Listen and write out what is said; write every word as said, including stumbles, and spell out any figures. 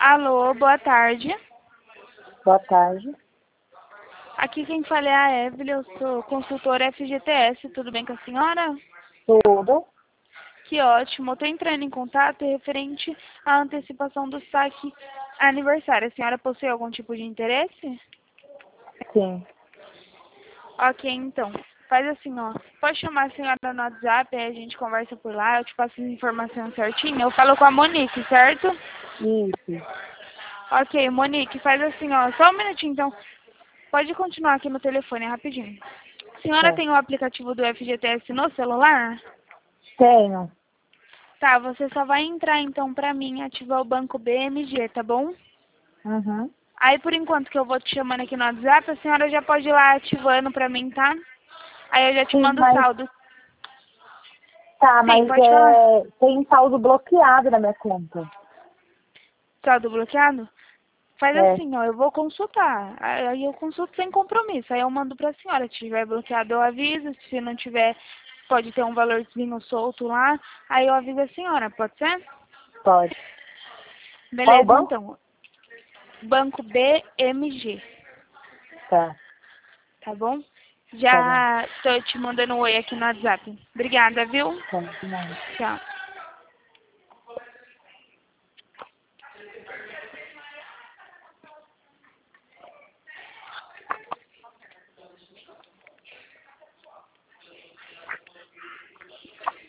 Alô, boa tarde. Boa tarde. Aqui quem fala é a Evelyn, eu sou consultora F G T S, tudo bem com a senhora? Tudo? Que ótimo, eu estou entrando em contato referente à antecipação do saque aniversário. A senhora possui algum tipo de interesse? Sim. Ok, então, faz assim, ó, pode chamar a senhora no WhatsApp, aí a gente conversa por lá, eu te passo as informações certinho. Eu falo com a Monique, certo? Isso. Ok, Monique, faz assim, ó, só um minutinho, então. Pode continuar aqui no telefone, rapidinho. A senhora Tá. tem o aplicativo do F G T S no celular? Tenho. Tá, você só vai entrar então pra mim, ativar o banco B M G, tá bom? Uhum. Aí por enquanto que eu vou te chamando aqui no WhatsApp, a senhora já pode ir lá ativando pra mim, tá? Aí eu já te Sim, mando o mas saldo. tá, Sim, mas pode falar. é, tem saldo bloqueado na minha conta. Saldo bloqueado? Faz É, assim, ó, eu vou consultar. Aí eu consulto sem compromisso. Aí eu mando pra senhora. Se tiver bloqueado, eu aviso. Se não tiver, pode ter um valorzinho solto lá. Aí eu aviso a senhora, pode ser? pode. Qual o Beleza, banco? então. Banco B M G, Tá, tá bom? tá bom. Já tô te mandando um oi aqui no WhatsApp. Obrigada, viu? Tá, de nada. Tchau.